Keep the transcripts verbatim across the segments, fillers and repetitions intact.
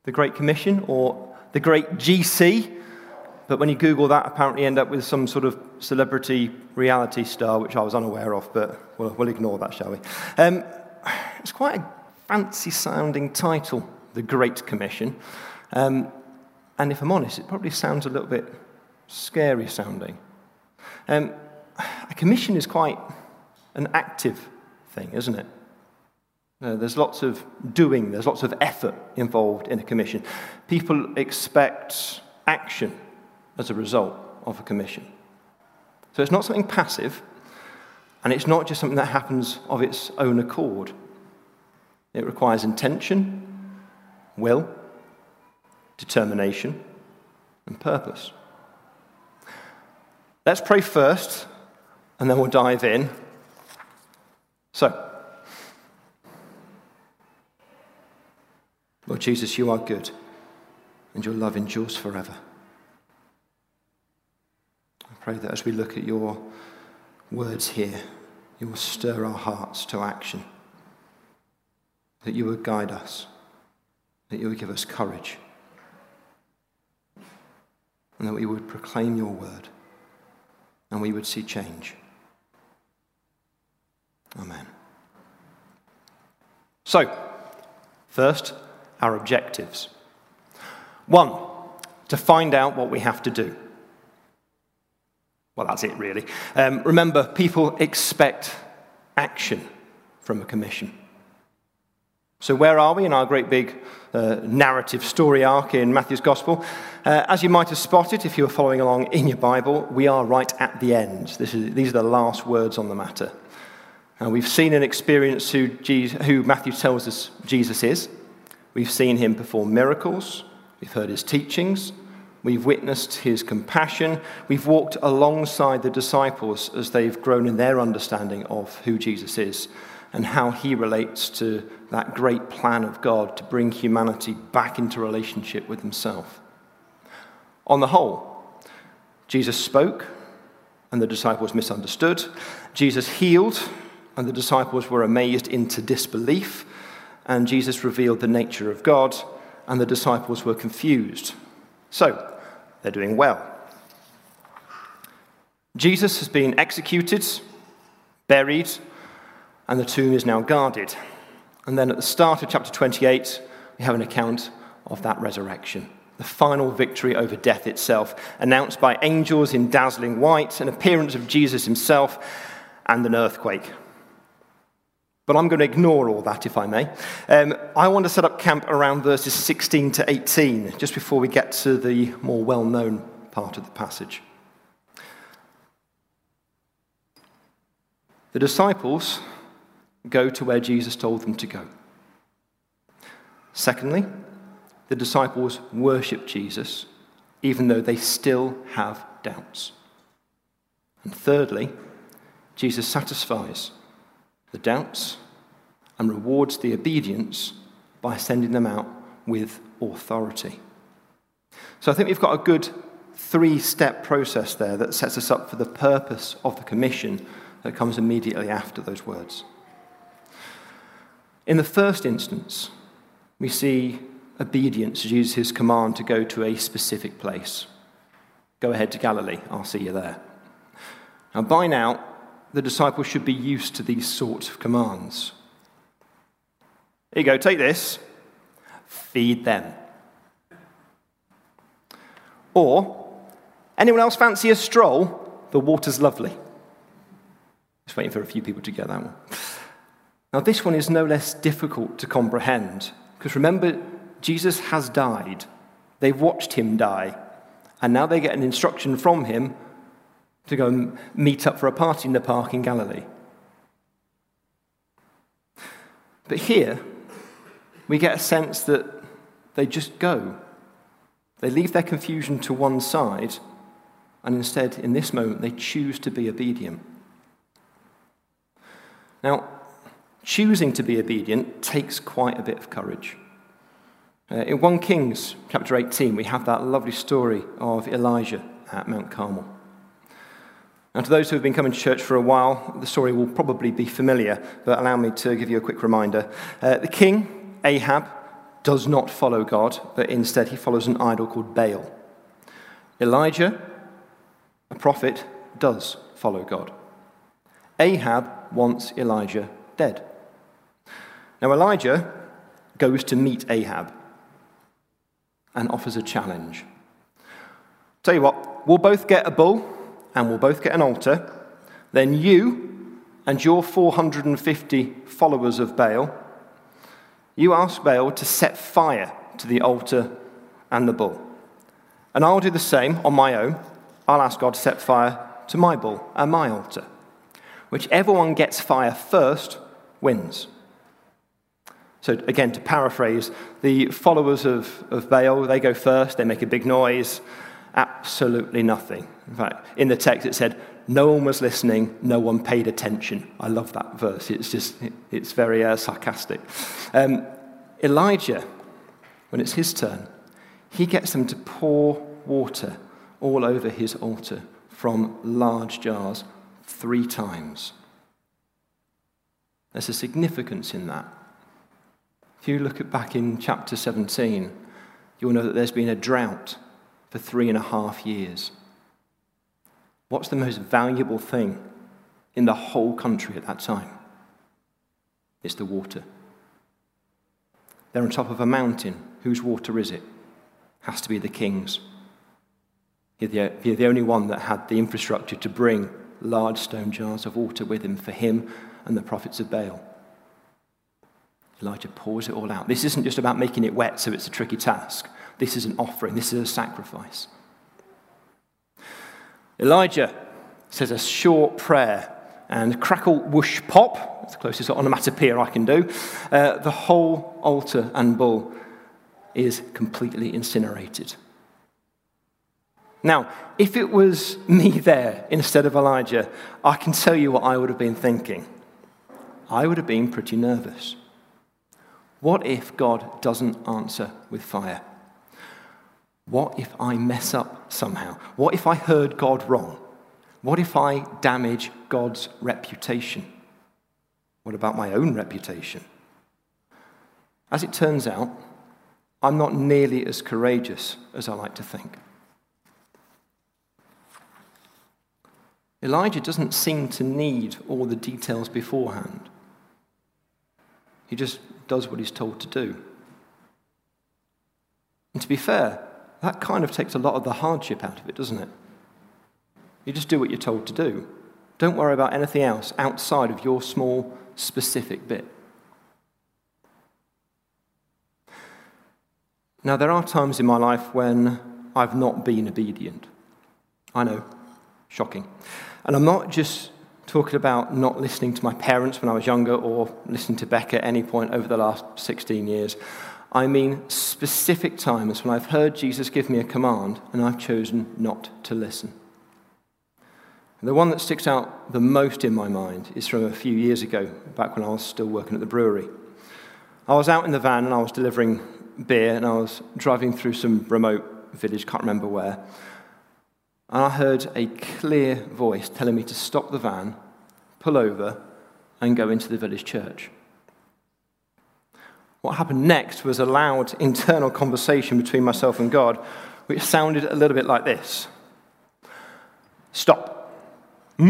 the Great Commission, or the Great G C. But when you Google that, apparently you end up with some sort of celebrity reality star, which I was unaware of, but we'll, we'll ignore that, shall we? Um, it's quite a fancy-sounding title, the Great Commission. Um, and if I'm honest, it probably sounds a little bit scary-sounding. Um, a commission is quite an active thing, isn't it? Uh, there's lots of doing, there's lots of effort involved in a commission. People expect action as a result of a commission. So it's not something passive, and it's not just something that happens of its own accord. It requires intention, will, determination, and purpose. Let's pray first, and then we'll dive in. So, Lord Jesus, you are good, and your love endures forever. I pray that as we look at your words here, you will stir our hearts to action, that you would guide us, that you would give us courage, and that we would proclaim your word, and we would see change. Amen. So, first, our objectives. One, to find out what we have to do. Well, that's it, really. Um, remember, people expect action from a commission. So where are we in our great big uh, narrative story arc in Matthew's Gospel? Uh, as you might have spotted if you were following along in your Bible, we are right at the end. This is, these are the last words on the matter. Now, we've seen and experienced who, Jesus, who Matthew tells us Jesus is. We've seen him perform miracles. We've heard his teachings. We've witnessed his compassion. We've walked alongside the disciples as they've grown in their understanding of who Jesus is and how he relates to that great plan of God to bring humanity back into relationship with himself. On the whole, Jesus spoke and the disciples misunderstood. Jesus healed and the disciples were amazed into disbelief. And Jesus revealed the nature of God and the disciples were confused. So, they're doing well. Jesus has been executed, buried, and the tomb is now guarded. And then at the start of chapter twenty-eight, we have an account of that resurrection, the final victory over death itself, announced by angels in dazzling white, an appearance of Jesus himself, and an earthquake. But I'm going to ignore all that, if I may. Um, I want to set up camp around verses sixteen to eighteen, just before we get to the more well-known part of the passage. The disciples go to where Jesus told them to go. Secondly, the disciples worship Jesus, even though they still have doubts. And thirdly, Jesus satisfies the doubts and rewards the obedience by sending them out with authority. So I think we've got a good three-step process there that sets us up for the purpose of the commission that comes immediately after those words. In the first instance, we see obedience to Jesus' command to go to a specific place. Go ahead to Galilee, I'll see you there. Now by now, the disciples should be used to these sorts of commands. Here you go, take this, feed them. Or, anyone else fancy a stroll? The water's lovely. Just waiting for a few people to get that one. Now this one is no less difficult to comprehend, because remember, Jesus has died. They've watched him die, and now they get an instruction from him to go and meet up for a party in the park in Galilee. But here, we get a sense that they just go. They leave their confusion to one side, and instead, in this moment, they choose to be obedient. Now, choosing to be obedient takes quite a bit of courage. Uh, in First Kings chapter eighteen, we have that lovely story of Elijah at Mount Carmel. Now, to those who have been coming to church for a while, the story will probably be familiar, but allow me to give you a quick reminder. Uh, the king, Ahab, does not follow God, but instead he follows an idol called Baal. Elijah, a prophet, does follow God. Ahab wants Elijah dead. Now Elijah goes to meet Ahab and offers a challenge. Tell you what, we'll both get a bull and we'll both get an altar. Then you and your four hundred fifty followers of Baal, you ask Baal to set fire to the altar and the bull. And I'll do the same on my own. I'll ask God to set fire to my bull and my altar. Whichever one gets fire first wins. So again, to paraphrase, the followers of, of Baal, they go first, they make a big noise, absolutely nothing. In fact, in the text it said, no one was listening, no one paid attention. I love that verse. It's just, it's very uh, sarcastic. Um, Elijah, when it's his turn, he gets them to pour water all over his altar from large jars three times. There's a significance in that. If you look at back in chapter seventeen, you'll know that there's been a drought for three and a half years. What's the most valuable thing in the whole country at that time? It's the water. They're on top of a mountain. Whose water is it? Has to be the king's. You're the, you're the only one that had the infrastructure to bring large stone jars of water with him for him and the prophets of Baal. Elijah pours it all out. This isn't just about making it wet so it's a tricky task. This is an offering. This is a sacrifice. Elijah says a short prayer and crackle, whoosh, pop. It's the closest onomatopoeia I can do. Uh, the whole altar and bull is completely incinerated. Now, if it was me there instead of Elijah, I can tell you what I would have been thinking. I would have been pretty nervous. What if God doesn't answer with fire? What if I mess up somehow? What if I heard God wrong? What if I damage God's reputation? What about my own reputation? As it turns out, I'm not nearly as courageous as I like to think. Elijah doesn't seem to need all the details beforehand. He just does what he's told to do. And to be fair, that kind of takes a lot of the hardship out of it, doesn't it? You just do what you're told to do. Don't worry about anything else outside of your small, specific bit. Now, there are times in my life when I've not been obedient. I know, shocking. And I'm not just talking about not listening to my parents when I was younger or listening to Beck at any point over the last sixteen years. I mean specific times when I've heard Jesus give me a command and I've chosen not to listen. The one that sticks out the most in my mind is from a few years ago, back when I was still working at the brewery. I was out in the van and I was delivering beer and I was driving through some remote village, can't remember where, and I heard a clear voice telling me to stop the van, pull over, and go into the village church. What happened next was a loud internal conversation between myself and God, which sounded a little bit like this. Stop. Hmm?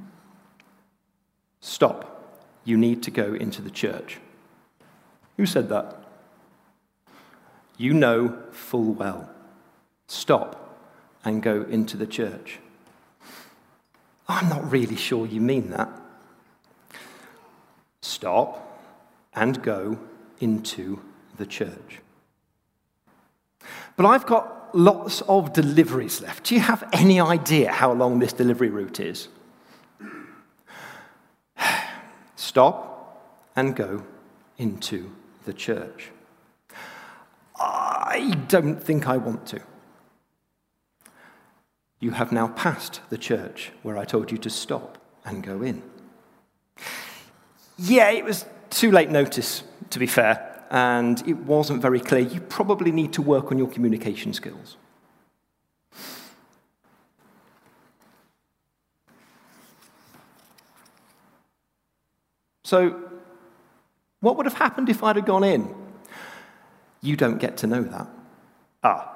Stop. You need to go into the church. Who said that? You know full well. Stop and go into the church. I'm not really sure you mean that. Stop and go into the church. But I've got lots of deliveries left. Do you have any idea how long this delivery route is? Stop and go into the church. I don't think I want to. You have now passed the church where I told you to stop and go in. Yeah, it was too late notice, to be fair, and it wasn't very clear. You probably need to work on your communication skills. So, what would have happened if I'd have gone in? You don't get to know that. Ah.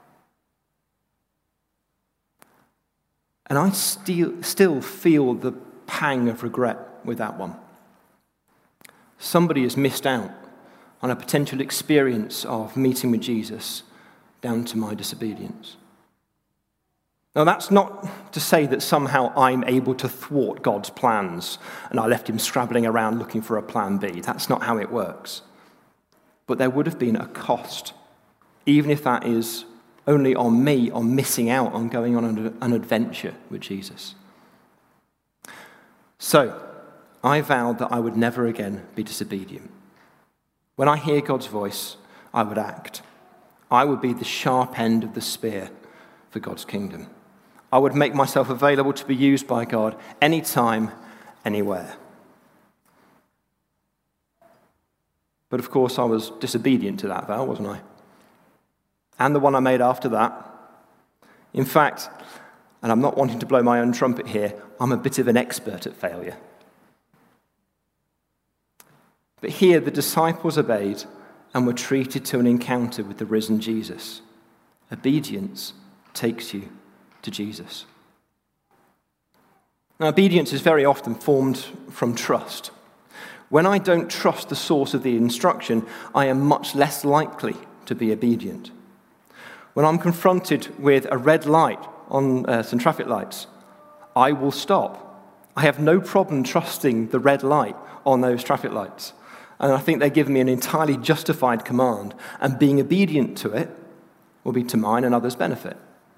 And I still, still feel the pang of regret with that one. Somebody has missed out on a potential experience of meeting with Jesus down to my disobedience. Now, that's not to say that somehow I'm able to thwart God's plans and I left him scrabbling around looking for a plan B. That's not how it works. But there would have been a cost, even if that is only on me, on missing out on going on an adventure with Jesus. So, I vowed that I would never again be disobedient. When I hear God's voice, I would act. I would be the sharp end of the spear for God's kingdom. I would make myself available to be used by God anytime, anywhere. But of course, I was disobedient to that vow, wasn't I? And the one I made after that. In fact, and I'm not wanting to blow my own trumpet here, I'm a bit of an expert at failure. But here, the disciples obeyed and were treated to an encounter with the risen Jesus. Obedience takes you to Jesus. Now, obedience is very often formed from trust. When I don't trust the source of the instruction, I am much less likely to be obedient. When I'm confronted with a red light on uh, some traffic lights, I will stop. I have no problem trusting the red light on those traffic lights. And I think they give me an entirely justified command, and being obedient to it will be to mine and others' benefit.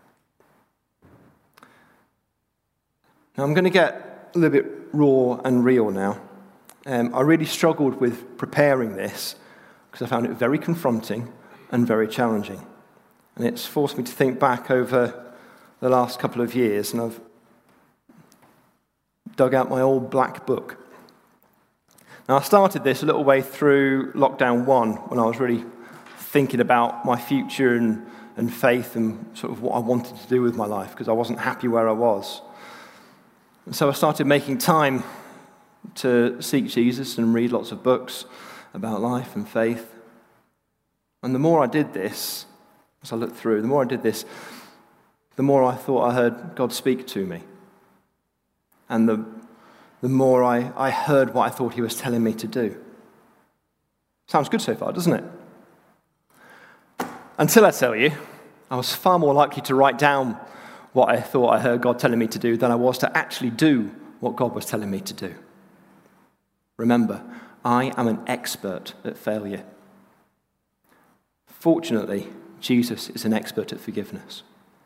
Now, I'm going to get a little bit raw and real now. Um, I really struggled with preparing this because I found it very confronting and very challenging. And it's forced me to think back over the last couple of years, and I've dug out my old black book. Now, I started this a little way through lockdown one when I was really thinking about my future and, and faith and sort of what I wanted to do with my life because I wasn't happy where I was. And so I started making time to seek Jesus and read lots of books about life and faith. And the more I did this, as I looked through, the more I did this, the more I thought I heard God speak to me. And the the more I, I heard what I thought he was telling me to do. Sounds good so far, doesn't it? Until I tell you, I was far more likely to write down what I thought I heard God telling me to do than I was to actually do what God was telling me to do. Remember, I am an expert at failure. Fortunately, Jesus is an expert at forgiveness.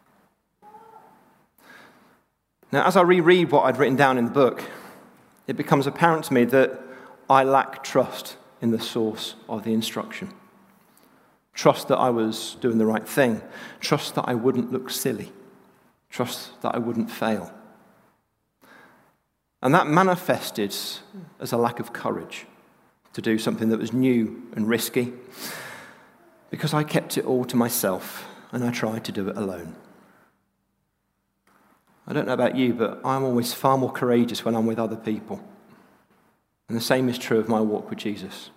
Now, as I reread what I'd written down in the book, it becomes apparent to me that I lack trust in the source of the instruction. Trust that I was doing the right thing. Trust that I wouldn't look silly. Trust that I wouldn't fail. And that manifested as a lack of courage to do something that was new and risky because I kept it all to myself and I tried to do it alone. I don't know about you, but I'm always far more courageous when I'm with other people. And the same is true of my walk with Jesus.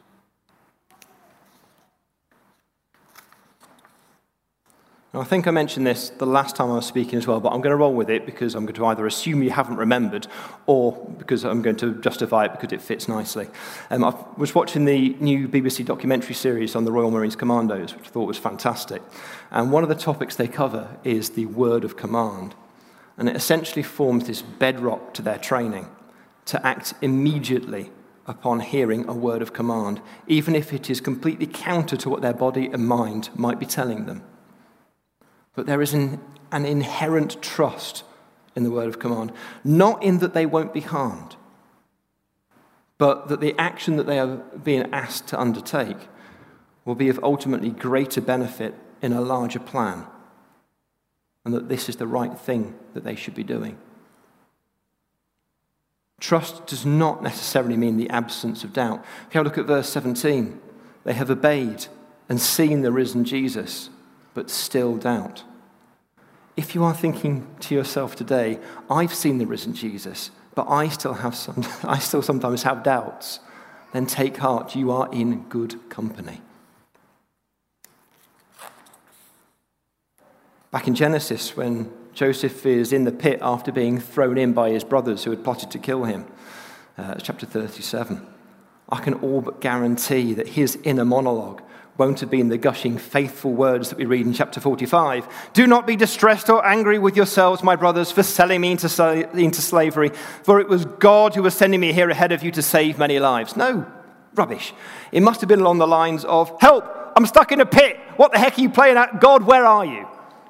Now, I think I mentioned this the last time I was speaking as well, but I'm going to roll with it because I'm going to either assume you haven't remembered or because I'm going to justify it because it fits nicely. Um, I was watching the new B B C documentary series on the Royal Marines Commandos, which I thought was fantastic. And one of the topics they cover is the word of command. And it essentially forms this bedrock to their training to act immediately upon hearing a word of command, even if it is completely counter to what their body and mind might be telling them. But there is an, an inherent trust in the word of command, not in that they won't be harmed, but that the action that they are being asked to undertake will be of ultimately greater benefit in a larger plan, and that this is the right thing that they should be doing. Trust does not necessarily mean the absence of doubt. If you look at verse seventeen, they have obeyed and seen the risen Jesus, but still doubt. If you are thinking to yourself today, I've seen the risen Jesus, but I still have some, I still sometimes have doubts, then take heart, you are in good company. Back in Genesis, when Joseph is in the pit after being thrown in by his brothers who had plotted to kill him, uh, chapter thirty-seven, I can all but guarantee that his inner monologue won't have been the gushing, faithful words that we read in chapter forty-five. Do not be distressed or angry with yourselves, my brothers, for selling me into, sl- into slavery, for it was God who was sending me here ahead of you to save many lives. No, rubbish. It must have been along the lines of, help, I'm stuck in a pit. What the heck are you playing at? God, where are you?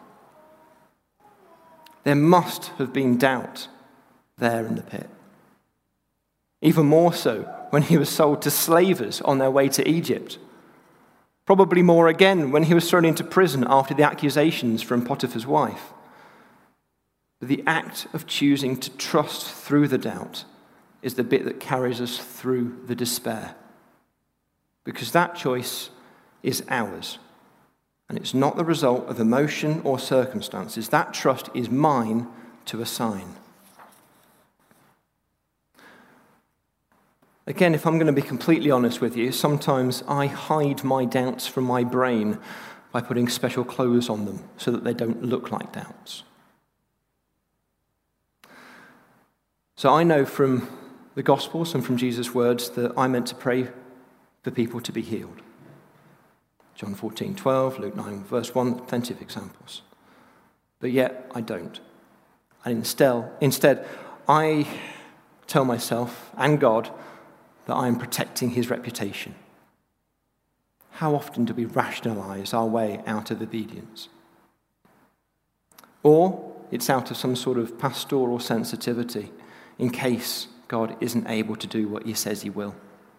There must have been doubt there in the pit. Even more so when he was sold to slavers on their way to Egypt. Probably more again when he was thrown into prison after the accusations from Potiphar's wife. But the act of choosing to trust through the doubt is the bit that carries us through the despair. Because that choice is ours. And it's not the result of emotion or circumstances. That trust is mine to assign. Again, if I'm going to be completely honest with you, sometimes I hide my doubts from my brain by putting special clothes on them so that they don't look like doubts. So I know from the Gospels and from Jesus' words that I'm meant to pray for people to be healed. John fourteen twelve, Luke nine, verse one, plenty of examples. But yet, I don't. And instead, instead, I tell myself and God that I am protecting his reputation. How often do we rationalize our way out of obedience? Or it's out of some sort of pastoral sensitivity in case God isn't able to do what he says he will.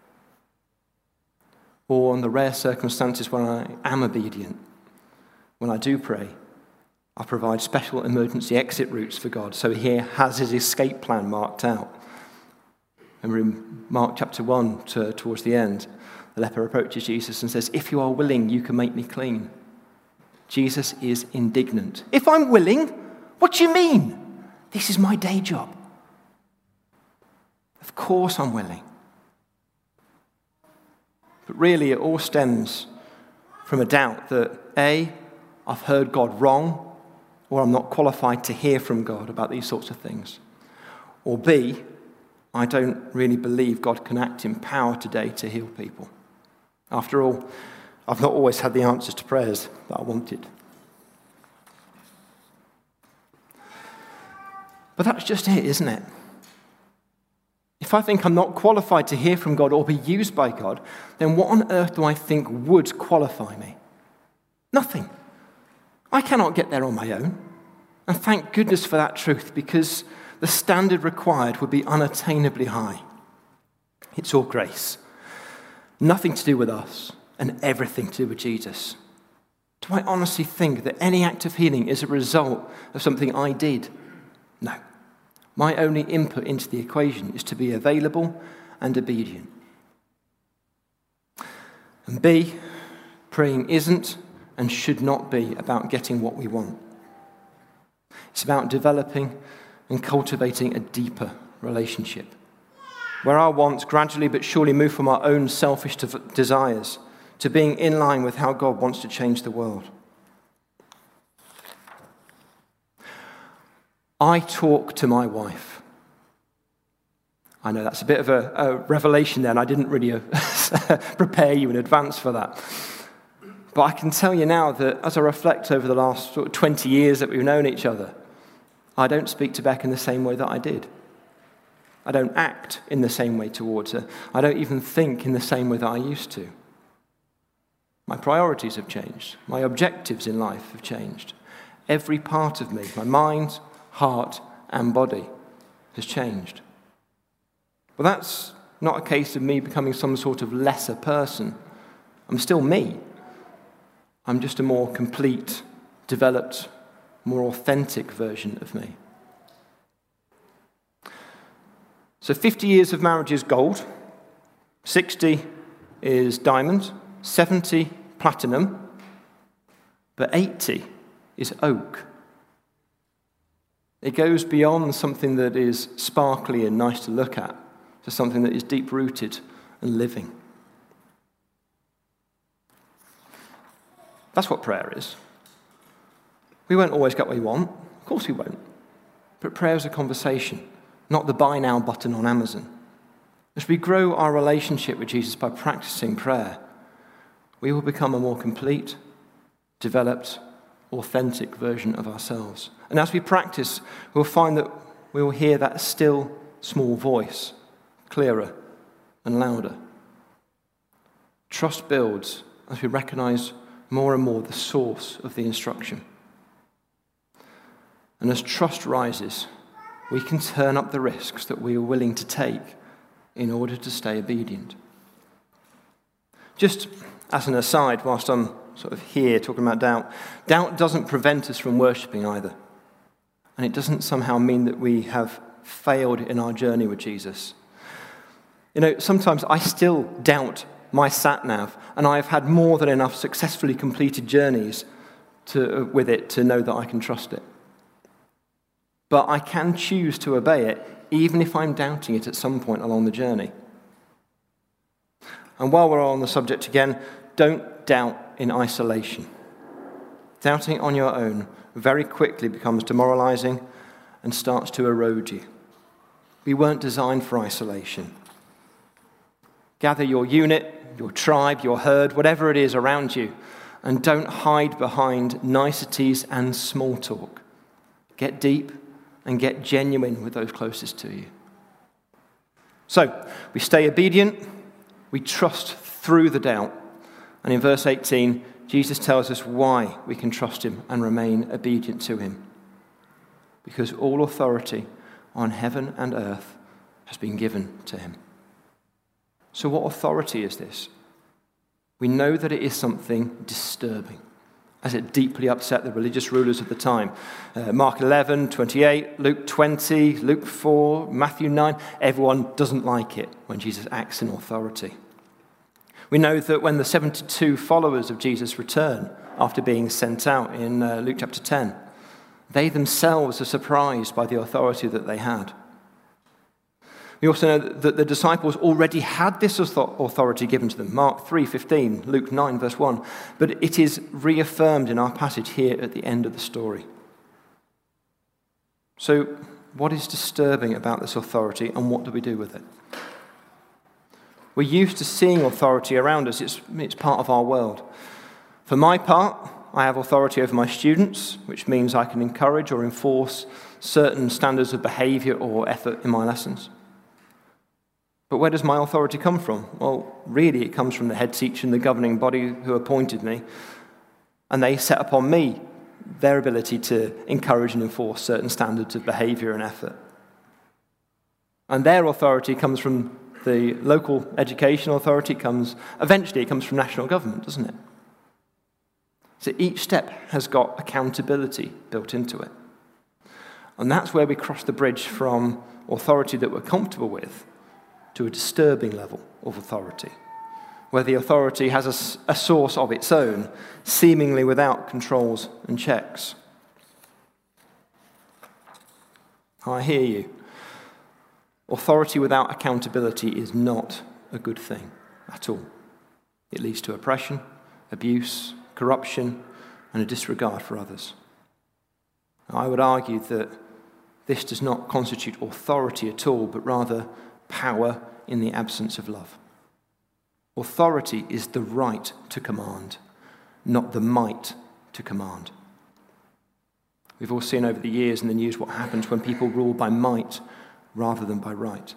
Or in the rare circumstances when I am obedient, when I do pray, I provide special emergency exit routes for God so he has his escape plan marked out. And we're in Mark chapter one to, towards the end. The leper approaches Jesus and says, if you are willing, you can make me clean. Jesus is indignant. If I'm willing? What do you mean? This is my day job. Of course I'm willing. But really it all stems from a doubt that A, I've heard God wrong, or I'm not qualified to hear from God about these sorts of things. Or B, I don't really believe God can act in power today to heal people. After all, I've not always had the answers to prayers that I wanted. But that's just it, isn't it? If I think I'm not qualified to hear from God or be used by God, then what on earth do I think would qualify me? Nothing. I cannot get there on my own. And thank goodness for that truth, because the standard required would be unattainably high. It's all grace. Nothing to do with us and everything to do with Jesus. Do I honestly think that any act of healing is a result of something I did? No. My only input into the equation is to be available and obedient. And B, praying isn't and should not be about getting what we want. It's about developing and cultivating a deeper relationship, where our wants gradually but surely move from our own selfish desires to being in line with how God wants to change the world. I talk to my wife. I know that's a bit of a, a revelation there, and I didn't really prepare you in advance for that. But I can tell you now that as I reflect over the last sort of twenty years that we've known each other, I don't speak to Beck in the same way that I did. I don't act in the same way towards her. I don't even think in the same way that I used to. My priorities have changed. My objectives in life have changed. Every part of me, my mind, heart, and body has changed. But that's not a case of me becoming some sort of lesser person. I'm still me. I'm just a more complete, developed, more authentic version of me. So fifty years of marriage is gold, sixty is diamond, seventy platinum, but eighty is oak. It goes beyond something that is sparkly and nice to look at to something that is deep-rooted and living. That's what prayer is. We won't always get what we want. Of course we won't. But prayer is a conversation, not the buy now button on Amazon. As we grow our relationship with Jesus by practicing prayer, we will become a more complete, developed, authentic version of ourselves. And as we practice, we'll find that we will hear that still, small voice clearer and louder. Trust builds as we recognize more and more the source of the instruction. And as trust rises, we can turn up the risks that we are willing to take in order to stay obedient. Just as an aside, whilst I'm sort of here talking about doubt, doubt doesn't prevent us from worshipping either. And it doesn't somehow mean that we have failed in our journey with Jesus. You know, sometimes I still doubt my sat-nav, and I've had more than enough successfully completed journeys to, with it to know that I can trust it. But I can choose to obey it, even if I'm doubting it at some point along the journey. And while we're on the subject again, don't doubt in isolation. Doubting on your own very quickly becomes demoralizing and starts to erode you. We weren't designed for isolation. Gather your unit, your tribe, your herd, whatever it is around you, and don't hide behind niceties and small talk. Get deep and get genuine with those closest to you. So, we stay obedient, we trust through the doubt, and in verse eighteen, Jesus tells us why we can trust him and remain obedient to him. Because all authority on heaven and earth has been given to him. So what authority is this? We know that it is something disturbing, as it deeply upset the religious rulers of the time. Uh, Mark eleven, twenty-eight, Luke twenty, Luke four, Matthew nine, everyone doesn't like it when Jesus acts in authority. We know that when the seventy-two followers of Jesus return after being sent out in uh, Luke chapter ten, they themselves are surprised by the authority that they had. We also know that the disciples already had this authority given to them. Mark three fifteen, Luke nine verse one. But it is reaffirmed in our passage here at the end of the story. So what is disturbing about this authority, and what do we do with it? We're used to seeing authority around us. It's, it's part of our world. For my part, I have authority over my students, which means I can encourage or enforce certain standards of behavior or effort in my lessons. But where does my authority come from? Well, really, it comes from the head teacher and the governing body who appointed me, and they set upon me their ability to encourage and enforce certain standards of behavior and effort. And their authority comes from the local education authority, comes eventually it comes from national government, doesn't it? So each step has got accountability built into it. And that's where we cross the bridge from authority that we're comfortable with to a disturbing level of authority, where the authority has a, a source of its own, seemingly without controls and checks. I hear you. Authority without accountability is not a good thing at all. It leads to oppression, abuse, corruption, and a disregard for others. I would argue that this does not constitute authority at all, but rather power in the absence of love. Authority is the right to command, not the might to command. We've all seen over the years in the news what happens when people rule by might rather than by right.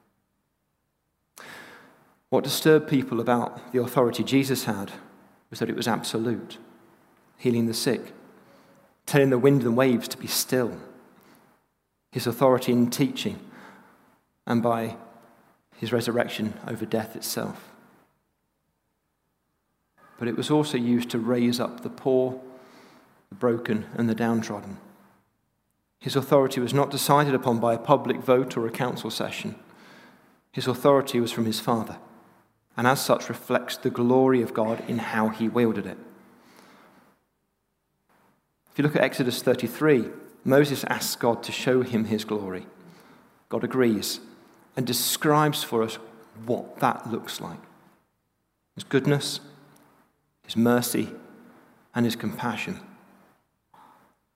What disturbed people about the authority Jesus had was that it was absolute, healing the sick, telling the wind and waves to be still, his authority in teaching, and by his resurrection over death itself. But it was also used to raise up the poor, the broken, and the downtrodden. His authority was not decided upon by a public vote or a council session. His authority was from his Father, and as such reflects the glory of God in how he wielded it. If you look at Exodus thirty-three, Moses asks God to show him his glory. God agrees and describes for us what that looks like. His goodness, his mercy, and his compassion.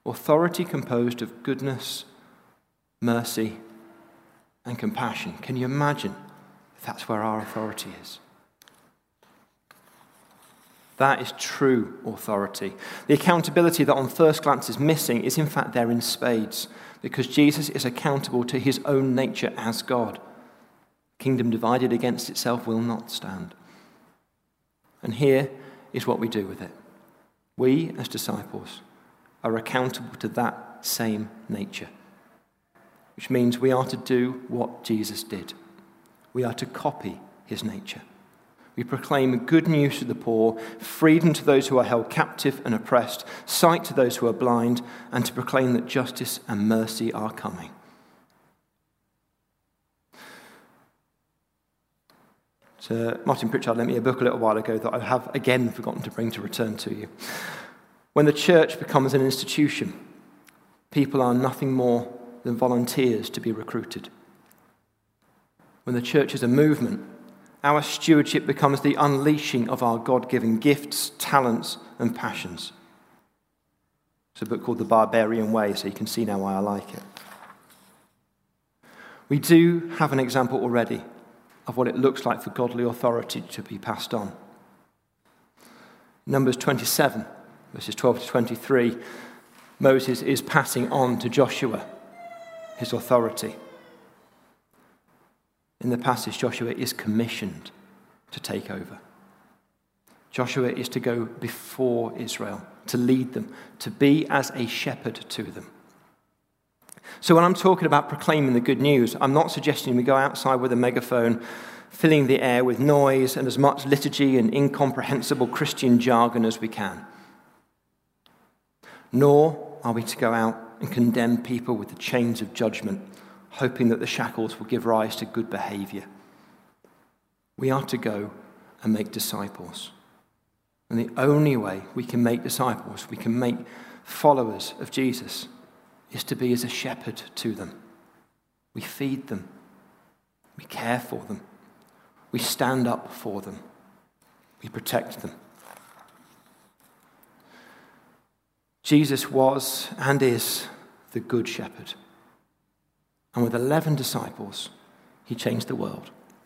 Authority composed of goodness, mercy, and compassion. Can you imagine if that's where our authority is? That is true authority. The accountability that on first glance is missing is in fact there in spades, because Jesus is accountable to his own nature as God. Kingdom divided against itself will not stand. And here is what we do with it. We, as disciples, are accountable to that same nature, which means we are to do what Jesus did. We are to copy his nature. We proclaim good news to the poor, freedom to those who are held captive and oppressed, sight to those who are blind, and to proclaim that justice and mercy are coming. So Martin Pritchard lent me a book a little while ago that I have again forgotten to bring to return to you. When the church becomes an institution, people are nothing more than volunteers to be recruited. When the church is a movement, our stewardship becomes the unleashing of our God-given gifts, talents, and passions. It's a book called The Barbarian Way, so you can see now why I like it. We do have an example already of what it looks like for godly authority to be passed on. Numbers twenty-seven, verses twelve to twenty-three, Moses is passing on to Joshua his authority. In the passage, Joshua is commissioned to take over. Joshua is to go before Israel, to lead them, to be as a shepherd to them. So when I'm talking about proclaiming the good news, I'm not suggesting we go outside with a megaphone, filling the air with noise and as much liturgy and incomprehensible Christian jargon as we can. Nor are we to go out and condemn people with the chains of judgment, hoping that the shackles will give rise to good behavior. We are to go and make disciples. And the only way we can make disciples, we can make followers of Jesus, is to be as a shepherd to them. We feed them. We care for them. We stand up for them. We protect them. Jesus was and is the good shepherd. And with eleven disciples, he changed the world.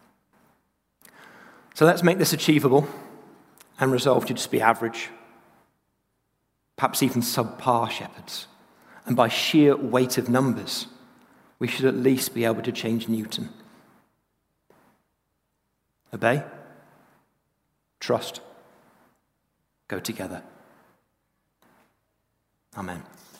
So let's make this achievable and resolve to just be average, perhaps even subpar shepherds. And by sheer weight of numbers, we should at least be able to change Newton. Obey, trust, go together. Amen.